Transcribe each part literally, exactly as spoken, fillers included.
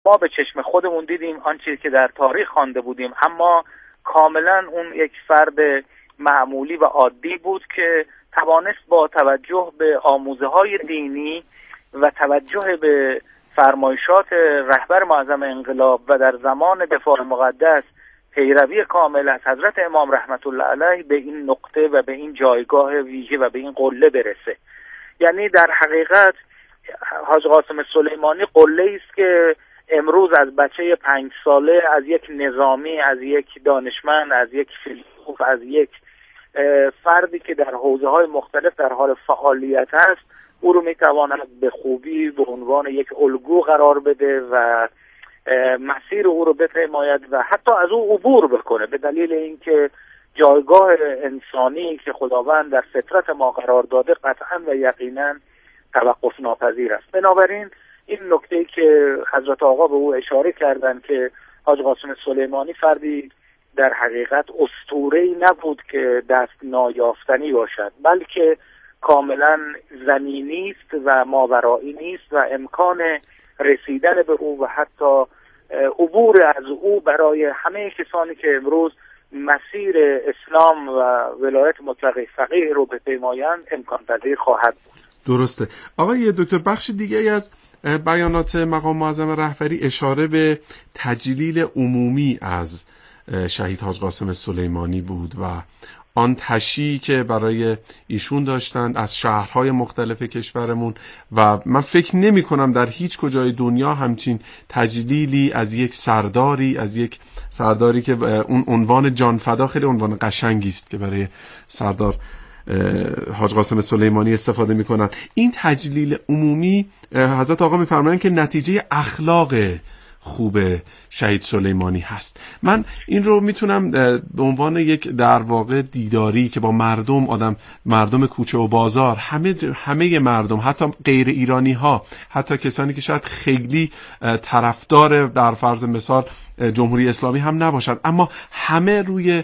ما به چشم خودمون دیدیم آنچه که در تاریخ خوانده بودیم، اما کاملا اون یک فرد معمولی و عادی بود که توانست با توجه به آموزه‌های دینی و توجه به فرمایشات رهبر معظم انقلاب و در زمان دفاع مقدس پیروی کامل از حضرت امام رحمت الله علیه به این نقطه و به این جایگاه ویژه و به این قله برسه. یعنی در حقیقت حاج قاسم سلیمانی قله است که امروز از بچه پنج ساله، از یک نظامی، از یک دانشمند، از یک فیلسوف، از یک فردی که در حوزه‌های مختلف در حال فعالیت است، او رو میتواند به خوبی به عنوان یک الگو قرار بده و مسیر او رو بپیماید و حتی از او عبور بکنه، به دلیل اینکه جایگاه انسانی که خداوند در فطرت ما قرار داده قطعا و یقینا توقف ناپذیر است. بنابراین این نکته که حضرت آقا به او اشاره کردن که حاج قاسم سلیمانی فردی در حقیقت اسطوره‌ای نبود که دست نایافتنی باشد، بلکه کاملا زمینی است و ماورایی نیست و امکان رسیدن به او و حتی عبور از او برای همه کسانی که امروز مسیر اسلام و ولایت مطلقه فقیه رو بپیمایند امکان پذیر خواهد بود. درسته. آقای دکتر، بخش دیگه ای از بیانات مقام معظم رهبری اشاره به تجلیل عمومی از شهید حاج قاسم سلیمانی بود و آن تشییعی که برای ایشون داشتند از شهرهای مختلف کشورمون و من فکر نمی کنم در هیچ کجای دنیا همچین تجلیلی از یک سرداری از یک سرداری که اون عنوان جانفدا خیلی عنوان قشنگی است که برای سردار حاج قاسم سلیمانی استفاده میکنن. این تجلیل عمومی حضرت آقا میفرمایند که نتیجه اخلاق خوب شهید سلیمانی هست. من این رو میتونم به عنوان یک در واقع دیداری که با مردم آدم مردم کوچه و بازار همه همه مردم، حتی غیر ایرانی ها، حتی کسانی که شاید خیلی طرفدار در فرض مثال جمهوری اسلامی هم نباشند، اما همه روی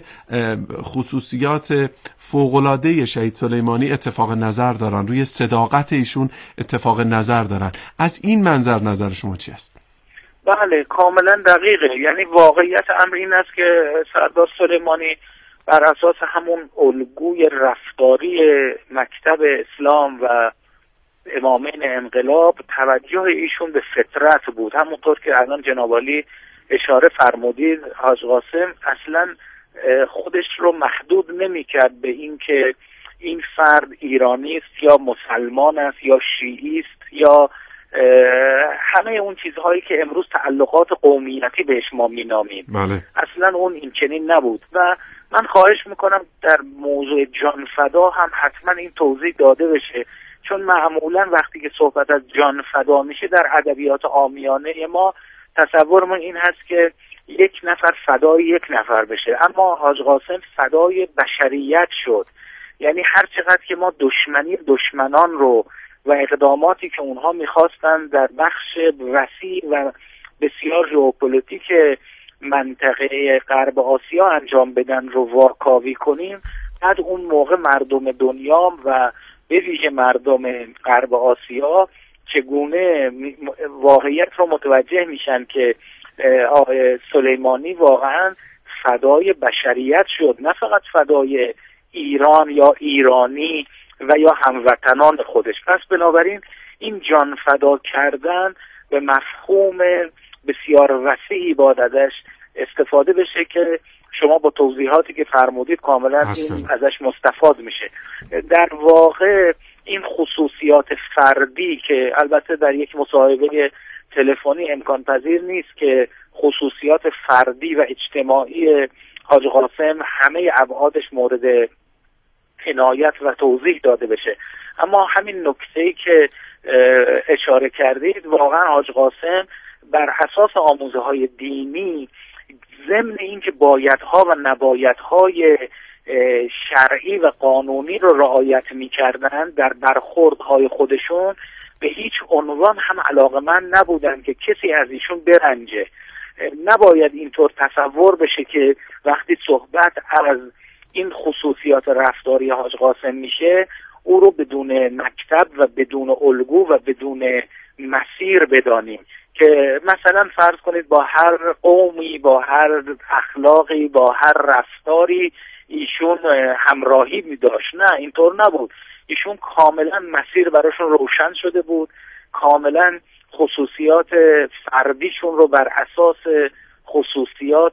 خصوصیات فوق‌العاده شهید سلیمانی اتفاق نظر دارن، روی صداقت ایشون اتفاق نظر دارن. از این منظر نظر شما چی است؟ بله، کاملا دقیقه. یعنی واقعیت امر این است که سردار سلیمانی بر اساس همون الگوی رفتاری مکتب اسلام و امامین انقلاب توجه ایشون به فطرت بود. همونطور که الان جناب عالی اشاره فرمودید، حاج قاسم اصلا خودش رو محدود نمی کرد به این که این فرد ایرانی است یا مسلمان است یا شیعی است یا همه اون چیزهایی که امروز تعلقات قومیتی بهش ما مینامیم. بله. اصلا اون این چنین نبود و من خواهش میکنم در موضوع جان فدا هم حتما این توضیح داده بشه، چون معمولا وقتی که صحبت از جان فدا میشه در ادبیات عامیانه ما تصورمون این هست که یک نفر فدای یک نفر بشه، اما حاج قاسم فدای بشریت شد. یعنی هر چقدر که ما دشمنی دشمنان رو و اقداماتی که اونها میخواستن در بخش وسیع و بسیار ژئوپلیتیک منطقه غرب آسیا انجام بدن رو واکاوی کنیم، بعد اون موقع مردم دنیا و به ویژه مردم غرب آسیا چگونه واقعیت رو متوجه میشن که آقای سلیمانی واقعا فدای بشریت شد، نه فقط فدای ایران یا ایرانی و یا هموطنان خودش. پس بنابراین این جان فدا کردن به مفهوم بسیار وسیعی باید ازش استفاده بشه که شما با توضیحاتی که فرمودید کاملا این ازش مستفاد میشه. در واقع این خصوصیات فردی که البته در یک مصاحبه تلفنی امکان پذیر نیست که خصوصیات فردی و اجتماعی حاج قاسم همه ابعادش مورد عنایت و توضیح داده بشه، اما همین نکته‌ای که اشاره کردید واقعا حاج قاسم بر اساس آموزه‌های دینی ضمن اینکه بایدها و نبایدهای شرعی و قانونی رو رعایت می‌کردند در برخوردهای خودشون، به هیچ عنوان هم علاقه‌مند نبودن که کسی از ایشون برنجه. نباید اینطور تصور بشه که وقتی صحبت از این خصوصیات رفتاری حاج قاسم میشه او رو بدون مکتب و بدون الگو و بدون مسیر بدانیم. که مثلا فرض کنید با هر قومی، با هر اخلاقی، با هر رفتاری ایشون همراهی می داشت. نه، اینطور نبود. ایشون کاملا مسیر براشون روشن شده بود، کاملا خصوصیات فردیشون رو بر اساس خصوصیات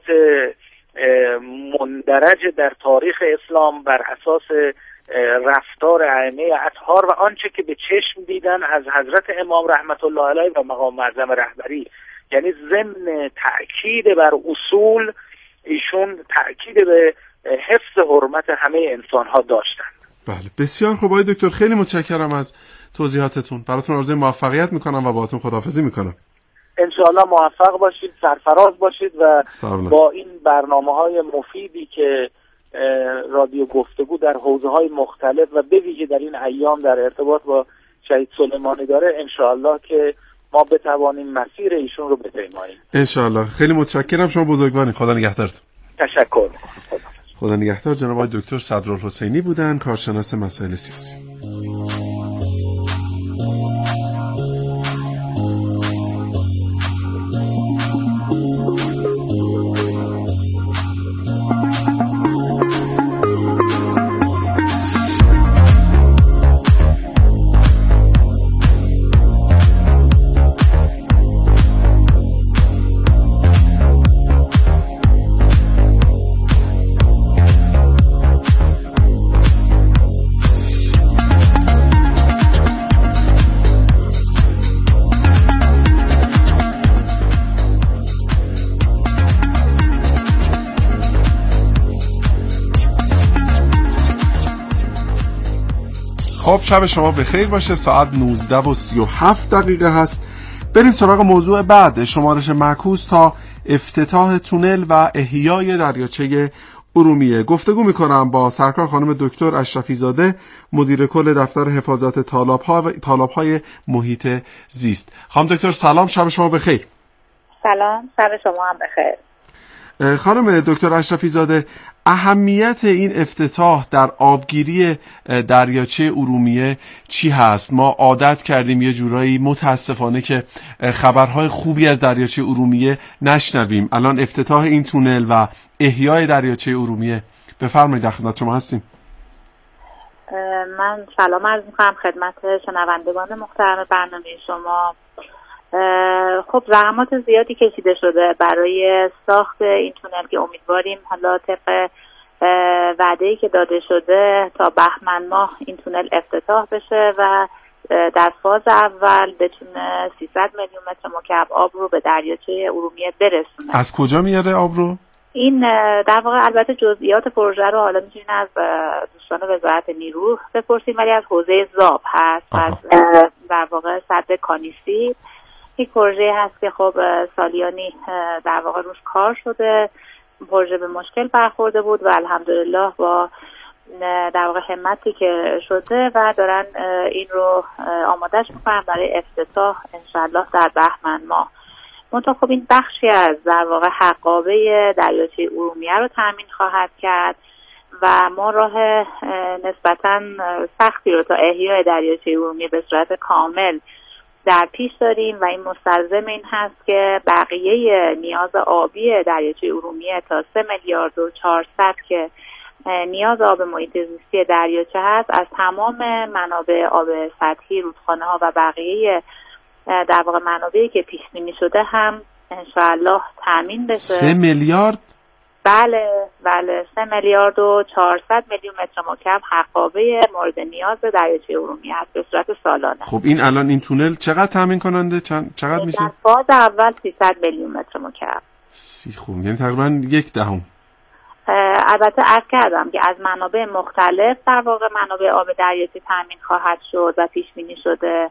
مندرج در تاریخ اسلام، بر اساس رفتار ائمه اطهار و آنچه که به چشم دیدن از حضرت امام رحمت الله علیه و مقام معظم رهبری، یعنی ضمن تأکید بر اصول، ایشون تأکید به حفظ حرمت همه انسان ها داشتن. بله، بسیار خوب آقای دکتر، خیلی متشکرم از توضیحاتتون. براتون آرزوی موفقیت میکنم و باهاتون خداحافظی میکنم. انشاءالله موفق باشید، سرفراز باشید و با این برنامه‌های مفیدی که رادیو گفتگو در حوزه‌های مختلف و به ویژه در این ایام در ارتباط با شهید سلیمانی داره، انشاءالله که ما بتوانیم مسیر ایشون رو بپیماییم. انشاءالله. خیلی متشکرم، شما بزرگوارید. خدا نگهدارتون. تشکر. خدا, خدا نگهدار. جناب آقای دکتر صدرالحسینی بودن، کارشناس مسائل سیاسی. خب شب شما بخیر باشه. ساعت نوزده و سی و هفت دقیقه هست. بریم سراغ موضوع بعد، شمارش معکوس تا افتتاح تونل و احیای دریاچه ارومیه. گفتگو میکنم با سرکار خانم دکتر اشرفی زاده، مدیر کل دفتر حفاظت تالاب‌ها و تالاب‌های محیط زیست. خانم دکتر سلام، شب شما بخیر. سلام، شب شما هم بخیر. خانم دکتر اشرفی زاده، اهمیت این افتتاح در آبگیری دریاچه ارومیه چی هست؟ ما عادت کردیم یه جورایی متاسفانه که خبرهای خوبی از دریاچه ارومیه نشنویم. الان افتتاح این تونل و احیای دریاچه ارومیه، بفرمایید، در خدمت شما هستیم. من سلام عرض می‌کنم خدمت شنوندگان محترم برنامه شما. خب زحمات زیادی کشیده شده برای ساخت این تونل که امیدواریم حالا طبق وعده‌ای که داده شده تا بهمن ماه این تونل افتتاح بشه و در فاز اول بتونه سیصد میلیون متر مکعب آب رو به دریاچه ارومیه برسونه. از کجا میاره آب رو؟ این در واقع البته جزئیات پروژه رو حالا میتونین از دوستان وزارت نیرو بپرسیم، ولی از حوزه زاب هست، از در واقع سد کانیسی. یک پروژه هست که خب سالیانی در واقع روش کار شده. پروژه به مشکل برخورده بود و الحمدلله با در واقع همتی که شده و دارن این رو آمادهش میکنن برای افتتاح انشالله در بهمن ماه. منتها خب این بخشی از در واقع حقابه دریاچه ارومیه رو تامین خواهد کرد و ما راه نسبتاً سختی رو تا احیای دریاچه ارومیه به صورت کامل در پیش داریم و این مستلزم این هست که بقیه نیاز آبی دریاچه ارومیه تا سه میلیارد و چهارصد که نیاز آب محیط زیستی دریاچه هست از تمام منابع آب سطحی، رودخانه ها و بقیه در واقع منابعی که پیش بینی شده هم انشاءالله تامین بشه. سه میلیارد؟ بله بله سه میلیارد و چهارصد میلیون متر مکعب حقابه مورد نیاز دریاچه ارومیه هست به صورت سالانه. خب این الان این تونل چقدر تامین کننده؟ چند چقدر میشه؟ در فاز اول سیصد میلیون متر مکعب. سی خوب، یعنی تقریبا یک دهم. البته عرض کردم که از منابع مختلف در واقع منابع آب دریاچه تامین خواهد شد و پیش بینی شده.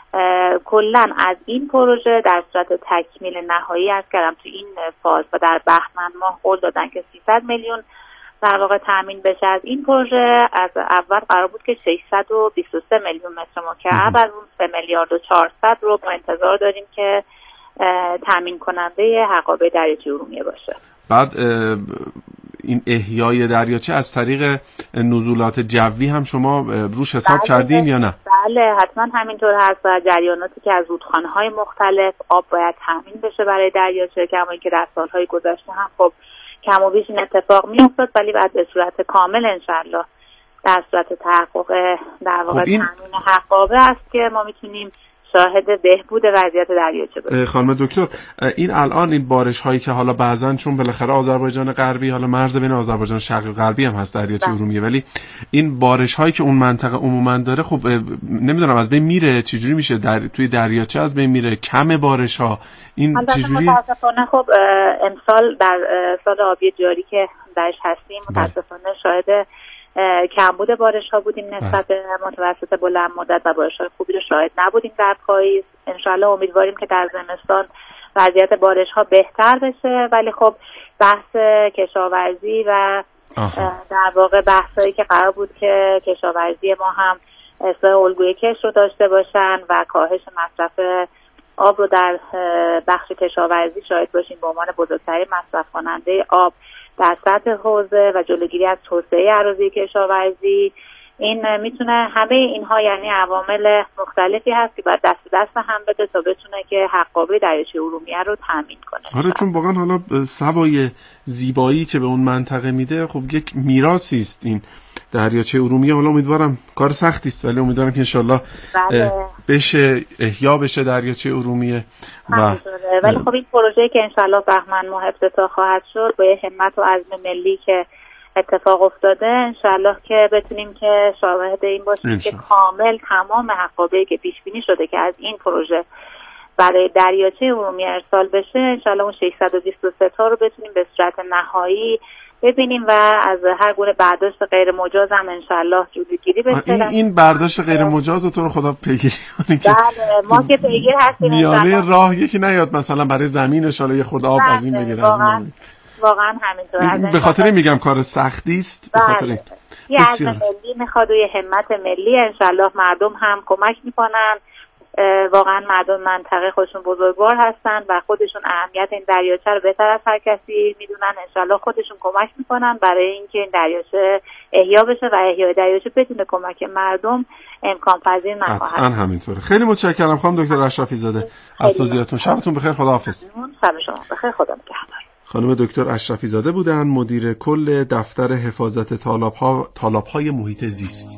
کلا از این پروژه در صورت تکمیل نهایی عرض کردم تو این فاز و در بهمن ماه قول دادن که سیصد میلیون در واقع تامین بشه. از این پروژه از اول قرار بود که ششصد و بیست و سه میلیون متر مکعب از اون سه میلیارد و چهارصد رو با انتظار داریم که تامین کننده حقابه دریاچه ارومیه باشه. بعد این احیای دریاچه از طریق نزولات جوی هم شما روش حساب بله کردین یا نه؟ بله حتما همینطور هست و جریاناتی که از رودخانه‌های مختلف آب باید تامین بشه برای دریاچه، کما اینکه در سالهای گذشته هم خب کم و بیش این اتفاق میافتاد، ولی بعد به صورت کامل انشالله در صورت تحقق در واقع خب این... تامین حقابه است که ما میتونیم شاهد بهبود وضعیت دریاچه باشیم. خانم دکتر، این الان این بارش هایی که حالا بعضن چون بالاخره آذربایجان غربی، حالا مرز بین آذربایجان شرقی و غربی هم هست دریاچه ارومیه، ولی این بارش هایی که اون منطقه عموما داره خب نمیدونم از بین میره چجوری میشه در توی دریاچه از بین میره، کم بارش ها این چجوری؟ متاسفانه خب امسال در سال آبی جاری که درش هستیم متاسفانه شاهد کمبود بارش ها بودیم نسبت به متوسط بلند مدت و بارش های خوبی رو شاهد نبودیم در پاییز. انشالله امیدواریم که در زمستان وضعیت بارش ها بهتر بشه، ولی خب بحث کشاورزی و در واقع بحثایی که قرار بود که کشاورزی ما هم اصلاح الگوی کش رو داشته باشن و کاهش مصرف آب رو در بخش کشاورزی شاهد باشیم به عنوان بزرگترین مصرف کننده آب در سطح حوزه و جلوگیری از توسعه اراضی کشاورزی. این میتونه همه اینها یعنی عوامل مختلفی هست که باید دست به دست هم بده تا بتونه که حقابه دریاچه ارومیه رو تامین کنه. آره چون واقعا حالا سوای زیبایی که به اون منطقه میده خب یک میراثی است این دریاچه ارومیه. حالا امیدوارم کار سختی است ولی امیدوارم که انشالله بشه احیا بشه دریاچه ارومیه و ولی خب این پروژه که انشالله بهمن ماه افتتاح خواهد شد با همت و عزم ملی که اتفاق افتاده انشالله که بتونیم که شاهد این باشیم که کامل تمام حقابه‌ای که پیش بینی شده که از این پروژه برای دریاچه ارومیه ارسال بشه انشالله اون ششصد و بیست و سه تا رو بتونیم به صورت نهایی ببینیم و از هر گونه برداشت غیر مجاز هم انشالله جلوگیری بشه. این, این برداشت غیر مجاز رو تو رو خدا پیگیری کنی که بله ما که پیگیر هستیم میانه راه یکی نیاد مثلا برای زمین انشالله یه خود آب از این بگیره. واقعا واقعا همینطور. به خاطر میگم کار سختی است، به خاطر این یه عزم ملی میخواد و یه همت ملی انشالله مردم هم کمک میکنن. واقعا مردم منطقه خودشون بزرگوار هستن و خودشون اهمیت این دریاچه رو بهتر از هر کسی میدونن. انشالله خودشون کمک میکنن برای اینکه این دریاچه احیا بشه و احیای دریاچه بدون کمک مردم امکان پذیر نخواهد. قطعاً همینطوره. خیلی متشکرم خانم دکتر اشرفی زاده از توضیحاتون. شبتون بخیر، خداحافظ. شب شما بخیر، خدا نگهدار. خانم دکتر اشرفی زاده بودن مدیر کل دفتر حفاظت تالاب‌ها تالاب‌های محیط زیست.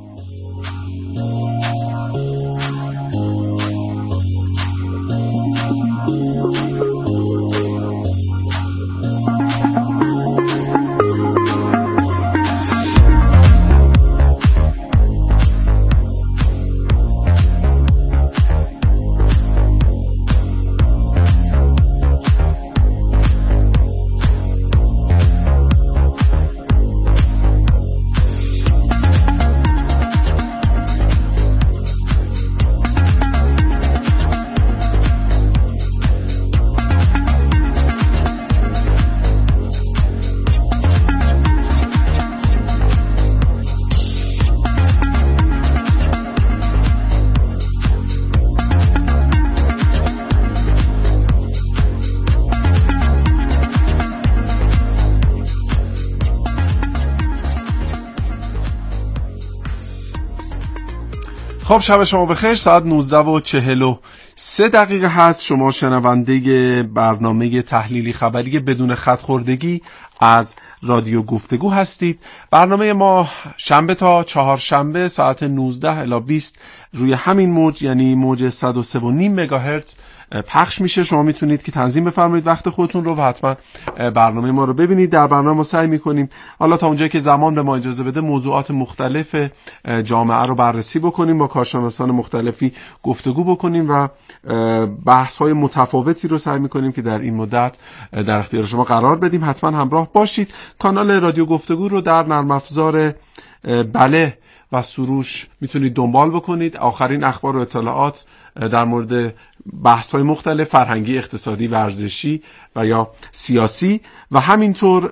خب شب شما بخیر. ساعت نوزده و چهل و سه دقیقه هست. شما شنونده برنامه تحلیلی خبری بدون خط خوردگی از رادیو گفتگو هستید. برنامه ما شنبه تا چهارشنبه ساعت نوزده الی بیست روی همین موج یعنی موج صد و سه و نیم مگاهرتز پخش میشه. شما میتونید که تنظیم بفرمایید وقت خودتون رو و حتما برنامه ما رو ببینید. در برنامه ما سعی میکنیم حالا تا اونجایی که زمان به ما اجازه بده موضوعات مختلف جامعه رو بررسی بکنیم، با کارشناسان مختلفی گفتگو بکنیم و بحث های متفاوتی رو سعی میکنیم که در این مدت در اختیار شما قرار بدیم. حتما همراه باشید. کانال رادیو گفتگو رو در نرم افزار بله و سروش میتونید دنبال بکنید. آخرین اخبار و اطلاعات در مورد بحث‌های مختلف فرهنگی، اقتصادی، ورزشی و یا سیاسی و همینطور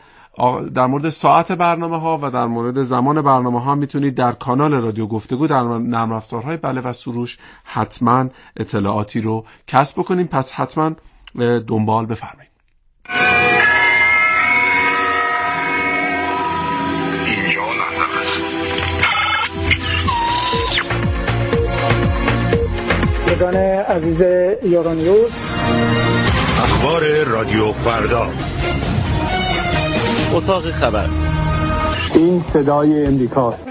در مورد ساعت برنامه ها و در مورد زمان برنامه ها میتونید در کانال رادیو گفتگو در نرم افزارهای بله و سروش حتما اطلاعاتی رو کسب بکنید. پس حتما دنبال بفرمایید. شنوندگان عزیز یورونیوز، اخبار رادیو فردا، اتاق خبر، این صدای امریکاست.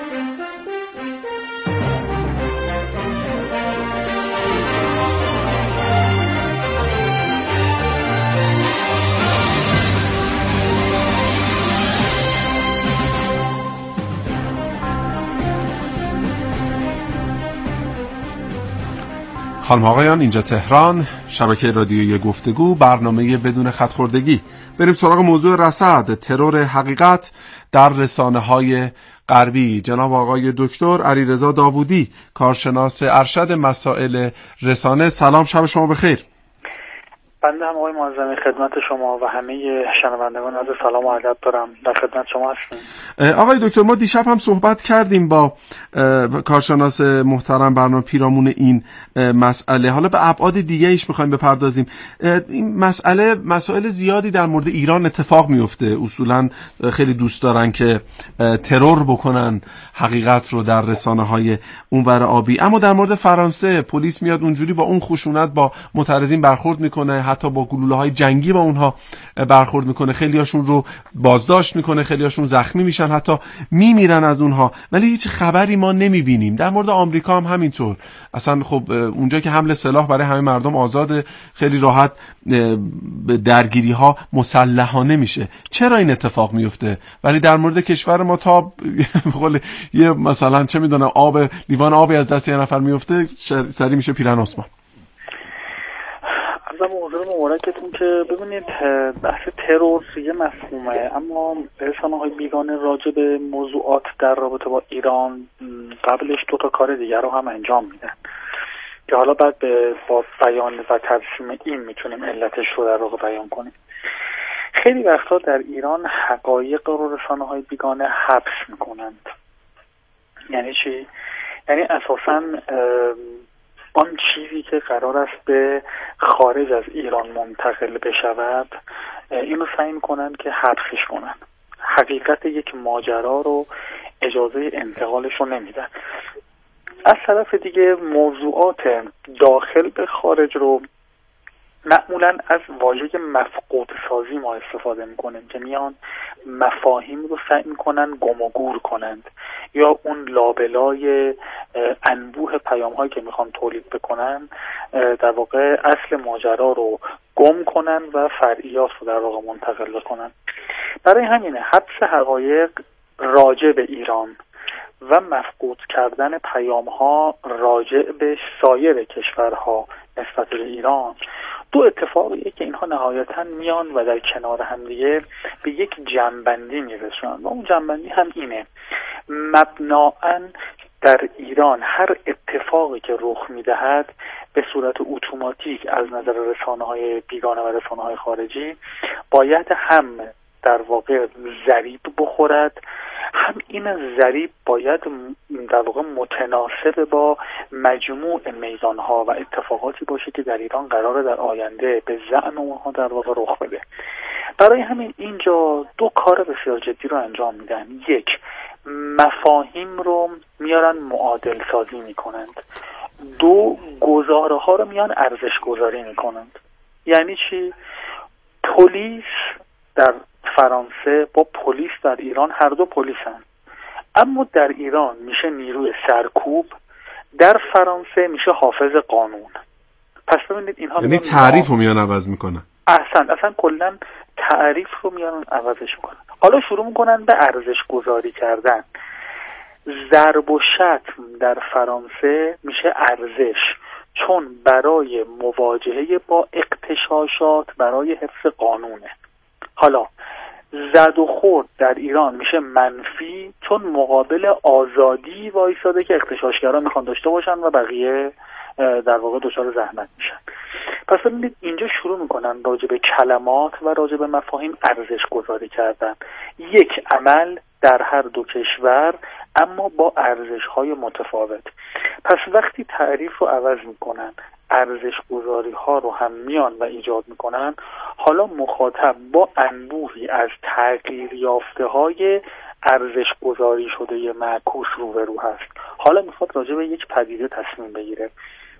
خانم آقایان، اینجا تهران، شبکه رادیویی گفتگو، برنامه بدون خط‌خوردگی. بریم سراغ موضوع رصد ترور حقیقت در رسانه‌های غربی. جناب آقای دکتر علیرضا داوودی، کارشناس ارشد مسائل رسانه، سلام، شب شما بخیر. بنده هم آقای معظمی خدمت شما و همه شنوندگان عرض سلام و ادب دارم. در خدمت شما هستیم. آقای دکتر، ما دیشب هم صحبت کردیم با کارشناس محترم برنامه پیرامون این مسئله. حالا به ابعاد دیگه ایش میخوایم بپردازیم. این مسئله مسائل زیادی در مورد ایران اتفاق میفته. اصولا خیلی دوست دارن که ترور بکنن حقیقت رو در رسانه‌های اونور آبی، اما در مورد فرانسه پلیس میاد اونجوری با اون خشونت با معترضین برخورد میکنه، حتی با گلوله‌های جنگی با اونها برخورد میکنه، خیلیاشون رو بازداشت میکنه، خیلیاشون زخمی میشن، حتی میمیرن از اونها، ولی هیچ خبری ما نمیبینیم. در مورد آمریکا هم همینطور. اصلا خب اونجا که حمل سلاح برای همه مردم آزاده، خیلی راحت درگیری ها مسلحانه میشه. چرا این اتفاق میفته؟ ولی در مورد کشور ما تا بقول یه مثلا چه میدونم آب لیوان آبی از دست یه نفر میفته سری میشه پیرن عثمان. موضوع مبارکتون که ببینید بحث ترور یه مفهومه، اما رسانه‌های بیگانه راجع به موضوعات در رابطه با ایران قبلش دو تا کار دیگر رو هم انجام میدن که حالا بعد به با بیان و ترسیم این میتونیم علتش رو در واقع بیان کنیم. خیلی وقتا در ایران حقایق رو رسانه‌های بیگانه حبس میکنند. یعنی چی؟ یعنی اساساً آن چیزی که قرار است به خارج از ایران منتقل بشود اینو سعی میکنن که حبسش کنن. حقیقت یک ماجرا رو اجازه انتقالش رو نمیدن. از طرف دیگه موضوعات داخل به خارج رو معمولا از واژه مفقود سازی ما استفاده میکنیم که میان مفاهیم رو سعی میکنن گم و گور کنند یا اون لابلای انبوه پیام هایی که میخوان تولید بکنن در واقع اصل ماجرا رو گم کنن و فرعیات رو در واقع منتقل بکنن. برای همینه حبس حقایق راجع به ایران و مفقود کردن پیام ها راجع به سایر کشورها نسبت به ایران دو اتفاقیه که اینها نهایتاً میان و در کنار هم دیگه به یک جنبندی میرسونن و اون جنبندی هم اینه: مبناً در ایران هر اتفاقی که رخ میدهد به صورت اتوماتیک از نظر رسانه‌های بیگانه و رسانه‌های خارجی باید هم در واقع ضریب بخورد، هم این ضریب باید در واقع متناسب با مجموع میزانها و اتفاقاتی باشه که در ایران قراره در آینده به زعم اونها در واقع رخ بده. برای همین اینجا دو کار بسیار جدی رو انجام میدن. یک، مفاهیم رو میارن معادل سازی میکنند. دو، گزاره ها رو میان ارزش گذاری میکنند. یعنی چی؟ پلیس در فرانسه با پلیس در ایران هر دو پلیسن، اما در ایران میشه نیروی سرکوب، در فرانسه میشه حافظ قانون. پس ببینید اینها یعنی تعریف رو میان عوض میکنن. احسن، اصلا کلا تعریف رو میان عوضش میکنن. حالا شروع میکنن به ارزش گذاری کردن. ضرب و شتم در فرانسه میشه ارزش، چون برای مواجهه با اغتشاشات برای حفظ قانونه. حالا زد و خورد در ایران میشه منفی، چون مقابل آزادی وایساده که اغتشاشگران میخوان داشته باشن و بقیه در واقع دچار زحمت میشن. پس ببینید اینجا شروع میکنن راجع به کلمات و راجع به مفاهیم ارزش گذاری کردن. یک عمل در هر دو کشور اما با ارزش‌های متفاوت. پس وقتی تعریف رو عوض میکنن، ارزش گذاری ها رو هم میان و ایجاد میکنن، حالا مخاطب با انبوهی از تغییر یافته های ارزش گذاری شده معکوس روبرو هست. حالا میخواد راجع به یک پدیده تصمیم بگیره.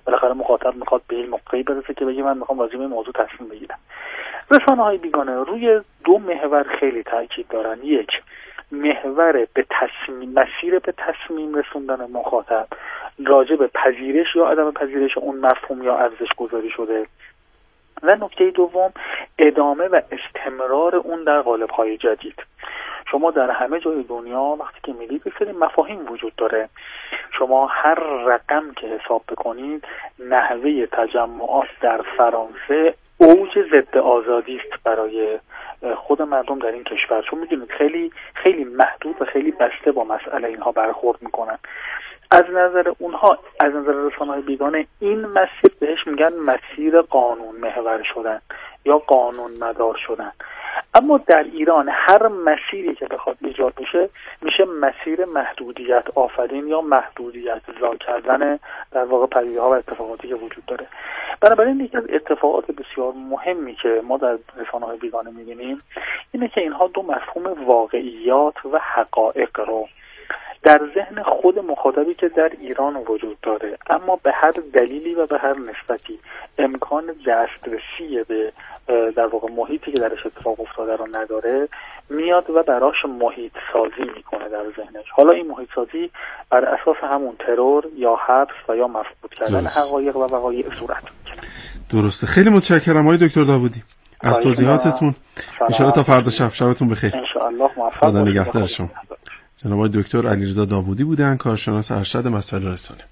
بالاخره مخاطب میخواد به این موقعی برسه که بگه من میخوام راجع به این موضوع تصمیم بگیرم. رسانه‌های بیگانه روی دو محور خیلی تاکید دارن. یک، محور به تصمیم، مسیر به تصمیم رسوندن مخاطب راجع به پذیرش یا عدم پذیرش اون مفهوم یا ارزش گذاری شده، و نکته دوم ادامه و استمرار اون در قالب‌های جدید. شما در همه جای دنیا وقتی که میرید یه سری مفاهیم وجود داره، شما هر رقم که حساب بکنید نحوه تجمعات در فرانسه اوج ضد آزادی است برای خود مردم در این کشور، چون میدونید خیلی خیلی محدود و خیلی بسته با مسئله اینها برخورد میکنن. از نظر اونها، از نظر رسانه‌های بیگانه، این مسیر بهش میگن مسیر قانون محور شدن یا قانون مدار شدن. اما در ایران هر مسیری که بخواد ایجاد بشه میشه مسیر محدودیت آفرین یا محدودیت زا کردن در واقع پدیده‌ها و اتفاقاتی که وجود داره. بنابراین یکی از اتفاقات بسیار مهمی که ما در رسانه‌های بیگانه می‌بینیم اینه که اینها دو مفهوم واقعیات و حقایق رو در ذهن خود مخاطبی که در ایران وجود داره اما به هر دلیلی و به هر نسبتی امکان دسترسی به در واقع محیطی که درش اتفاق افتاده رو نداره، میاد و براش محیط سازی میکنه در ذهنش. حالا این محیط سازی بر اساس همون ترور یا حبس و یا مفقود کردن حقایق و وقایع صورت میگیره. درسته. خیلی متشکرم آقای دکتر داوودی از توضیحاتتون. ان شاء الله تا فردا شب شبتون بخیر. ان شاء الله موفق خدا نگهدار شما. جناب دکتر علیرضا داوودی بودن، کارشناس ارشد مسائل رسانه.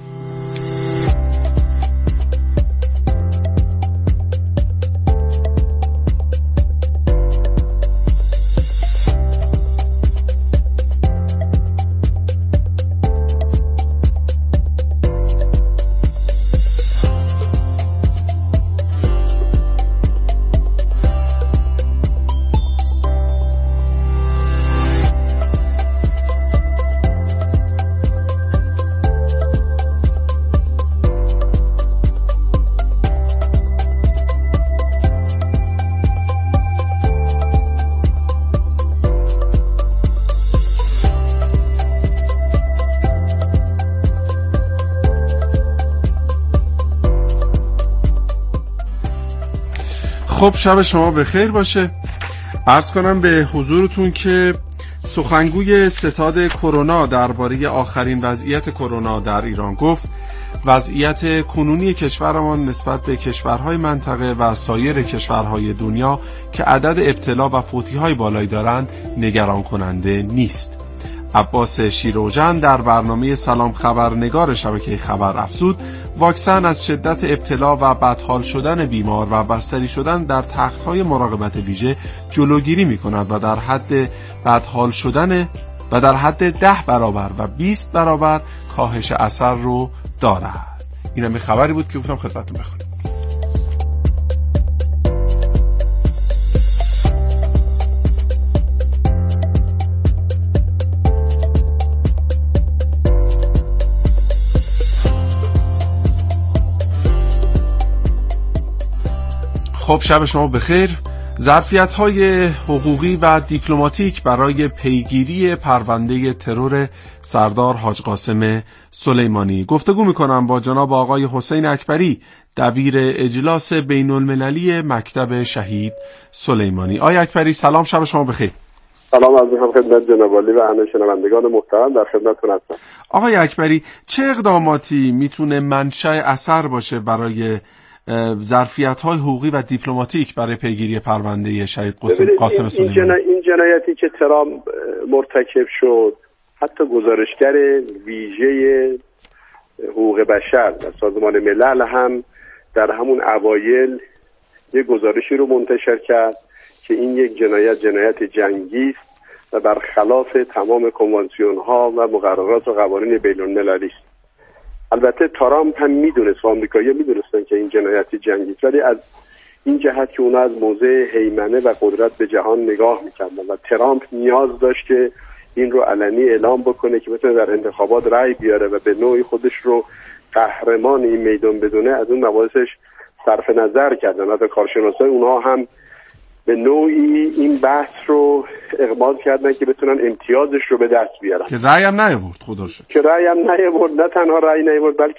خب شب شما بخیر باشه. عرض کنم به حضورتون که سخنگوی ستاد کرونا درباره آخرین وضعیت کرونا در ایران گفت وضعیت کنونی کشورمان نسبت به کشورهای منطقه و سایر کشورهای دنیا که عدد ابتلا و فوتی‌های بالایی دارند نگران کننده نیست. عباس شیروژن در برنامه سلام خبرنگار شبکه خبر افزود واکسن از شدت ابتلا و بدحال شدن بیمار و بستری شدن در تخت‌های مراقبت ویژه جلوگیری می‌کند و در حد بدحال شدن و در حد ده برابر و بیست برابر کاهش اثر رو دارد. این هم خبری بود که گفتم خدمتتون بخونم. خب شب شما بخیر. ظرفیت‌های حقوقی و دیپلماتیک برای پیگیری پرونده ترور سردار حاج قاسم سلیمانی. گفتگو می‌کنم با جناب آقای حسین اکبری، دبیر اجلاس بین‌المللی مکتب شهید سلیمانی. آقای اکبری سلام، شب شما بخیر. سلام عرض می‌کنم خدمت جناب عالی و همه شنوندگان محترم، در خدمتتون هستم. آقای اکبری، چه اقداماتی میتونه منشأ اثر باشه برای ظرفیت‌های حقوقی و دیپلماتیک برای پیگیری پرونده شهید قاسم سلیمانی؟ این, این جنایتی که ترامپ مرتکب شد، حتی گزارشگر ویژه حقوق بشر در سازمان ملل هم در همون اوایل یک گزارشی رو منتشر کرد که این یک جنایت جنایت جنگی است و برخلاف تمام کنوانسیون‌ها و مقررات و قوانین بین‌المللی است. البته ترامپ هم میدونست و آمریکایی‌ها میدونستن که این جنایت جنگی است، ولی از این جهت که اونا از موضع هیمنه و قدرت به جهان نگاه میکردن و ترامپ نیاز داشت که این رو علنی اعلام بکنه که بتونه در انتخابات رأی بیاره و به نوعی خودش رو قهرمان این میدان بدونه، از اون مباحثش صرف نظر کردن. حتی کارشناسای اونها هم به نوعی این بحث رو اقبال کردن که بتونن امتیازش رو به دست بیارن، که رأی هم نیاورد. خدا شکر که رأی هم نیاورد. نه تنها رأی نیاورد بلکه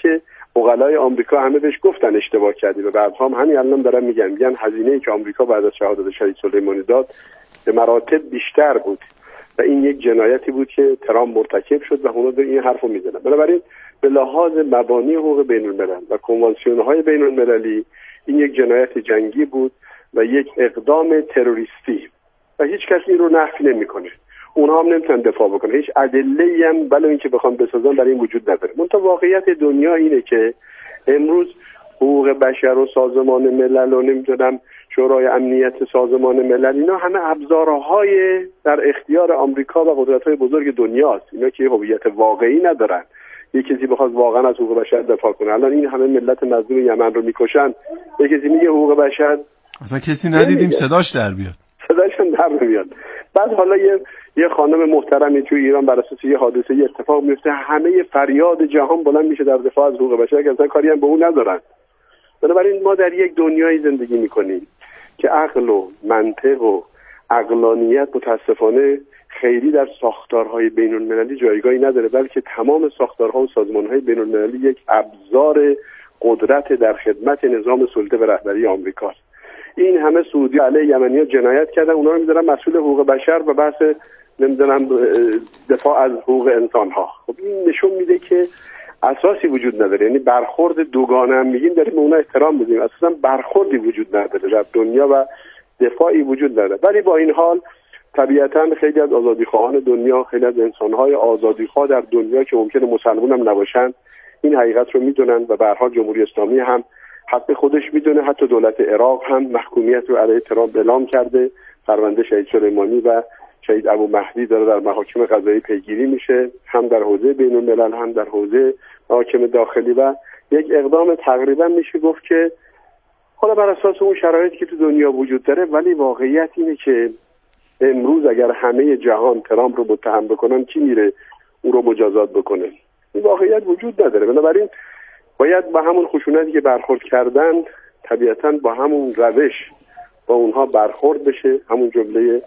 عقلای آمریکا همه بهش گفتن اشتباه کردی و بعدها هم همین الان دارن میگن میگن هزینه‌ای که آمریکا بعد از شهادت شهید سلیمانی داد به مراتب بیشتر بود و این یک جنایتی بود که ترامپ مرتکب شد و اونا در این حرفو میزنن. بنابراین به لحاظ مبانی حقوق بین الملل و کنوانسیون‌های بین المللی این یک جنایت جنگی بود و یک اقدام تروریستی و هیچ کسی این رو نفی نمیکنه. اونها هم نمیتونن دفاع بکنه. هیچ ادله‌ای هم بله اینکه بخوام بسازن در این وجود نداره. منتها واقعیت دنیا اینه که امروز حقوق بشر و سازمان ملل و نمیدونم شورای امنیت سازمان ملل اینا همه ابزارهای در اختیار آمریکا و قدرت‌های بزرگ دنیاست. اینا که هویت واقعی ندارن. یک کسی بخواد واقعا از حقوق بشر دفاع کنه، الان این همه ملت مظلوم یمن رو میکشن، یک کسی میگه حقوق بشر، اصلا کسی ندیدیم صداش در بیاد، صداش در نمیاد. بعد حالا یه یه خانم محترمی تو ایران بر اساس یه حادثه یه اتفاق میفته، همه فریاد جهان بلند میشه در دفاع از حقوق بشر که اصلا کاری هم به اون ندارن. بنابراین ما در یک دنیایی زندگی میکنیم که عقل و منطق و عقلانیت متاسفانه خیلی در ساختارهای بین المللی جایگاهی نداره، بلکه تمام ساختارها و سازمانهای بین المللی یک ابزار قدرت در خدمت نظام سلطه و رهبری آمریکاست. این همه سعودی علیه یمنی‌ها جنایت کردن، اونا رو میذارن مسئول حقوق بشر و بحث نمیدونم دفاع از حقوق انسان‌ها. خب این نشون میده که اساسی وجود نداره، یعنی برخورد دوگانه هم میگیم داریم به اونا احترام میذاریم، اساسا برخوردی وجود نداره در دنیا و دفاعی وجود نداره. ولی با این حال طبیعتاً خیلی از آزادیخواهان دنیا، خیلی از انسان‌های آزادیخواه در دنیا که ممکنه مسلمان هم نباشن این حقیقت رو میدونن و به هر حال جمهوری اسلامی هم حق خودش میدونه. حتی دولت عراق هم محکومیت رو علیه ترامپ اعلام کرده، پرونده شهید سلیمانی و شهید ابو مهدی داره در محاکم قضایی پیگیری میشه، هم در حوزه بین الملل هم در حوزه محاکم داخلی و یک اقدام تقریبا میشه گفت که حالا بر اساس اون شرایطی که تو دنیا وجود داره. ولی واقعیت اینه که امروز اگر همه جهان ترامپ رو متهم بکنن کی میره اون رو مجازات بکنه؟ این واقعیت وجود نداره. بنابراین باید با همون خشونتی که برخورد کردن طبیعتاً با همون روش با اونها برخورد بشه. همون جمله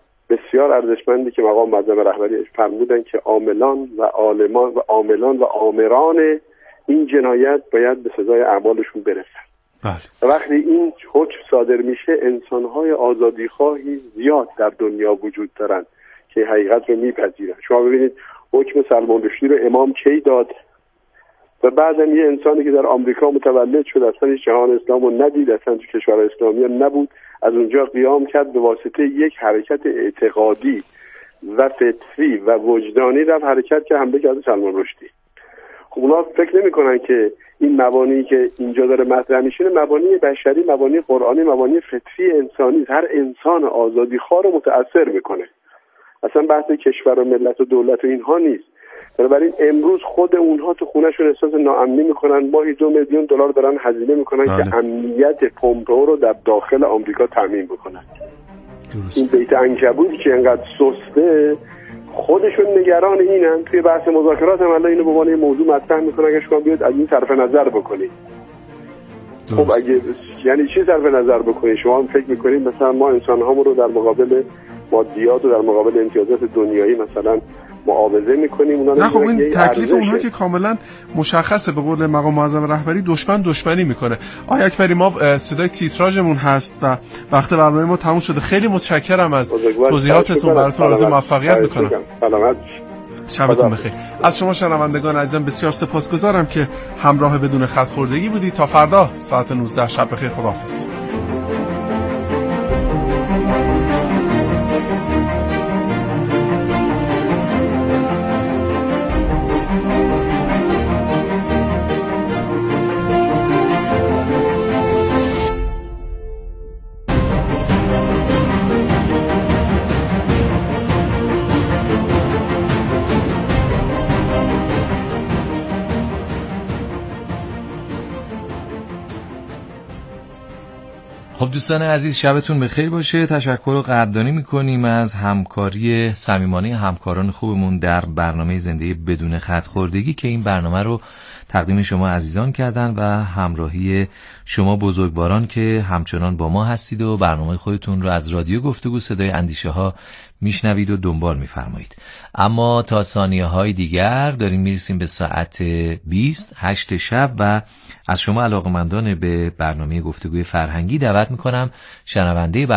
بسیار ارزشمندی که مقام معظم رهبری فرمودن که عاملان و عالمان و عاملان و آمران این جنایت باید به سزای اعمالشون برسن. بله. و وقتی این حکم صادر میشه انسان‌های آزادیخواهی زیاد در دنیا وجود دارن که حقیقت رو میپذیرن. شما ببینید حکم سلمان رشدی رو امام کی داد و بعدم یه انسانی که در آمریکا متولد شد اصلا جهان اسلام رو ندید، اصلا تو کشور اسلامی هم نبود، از اونجا قیام کرد به واسطه یک حرکت اعتقادی و فطری و وجدانی رفت حرکت که حمله کرد سلمان رشدی. خب اونا فکر نمی کنن که این مبانی که اینجا داره مطرح میشه مبانی بشری، مبانی قرآنی، مبانی فطری انسانی، هر انسان آزادیخواه رو متأثر میکنه. اصلا بحث کشور و ملت و دولت و اینها نیست. بنابراین امروز خود اونها تو خونهشون احساس ناامنی میکنن، ماهی دو میلیون دلار دارن هزینه میکنن بله. که امنیت پومپئو رو در داخل آمریکا تامین بکنن. درست. این بیت عنکبوتی که انقدر سسته خودشون نگران اینن. توی بحث مذاکرات هم الان اینو به عنوان موضوع مطرح میکنن اگه شما بیاد از این صرف نظر بکنید. خب اگه یعنی چی صرف نظر بکنید؟ شما هم فکر میکنید مثلا ما انسان‌هامون رو در مقابل مادیات و در مقابل امتیازات دنیایی مثلا معاوضه میکنیم؟ اونا نه خب این تکلیف اونها که کاملا مشخصه. به قول مقام معظم رهبری دشمن دشمنی میکنه. آقای اکبری ما صدای تیتراژمون هست و وقت برنامه ما تموم شده. خیلی متشکرم از توضیحاتتون، براتون آرزوی موفقیت میکنم. سلامت شبتون بخیر. از شما شنوندگان عزیزم بسیار سپاسگزارم که همراه بدون خط خوردگی بودید. تا فردا ساعت نوزده شب بخیر. خداحافظ. خب دوستان عزیز شبتون بخیر باشه. تشکر و قدردانی میکنیم از همکاری صمیمانه همکاران خوبمون در برنامه زنده بدون خط خوردگی که این برنامه رو تقدیم شما عزیزان کردن و همراهی شما بزرگواران که همچنان با ما هستید و برنامه خودتون رو از رادیو گفتگو صدای اندیشه ها میشنوید و دنبال میفرمایید. اما تا ثانیه های دیگر داریم میرسیم به ساعت بیست هشت شب و از شما علاقمندان به برنامه گفتگوی فرهنگی دعوت میکنم شنونده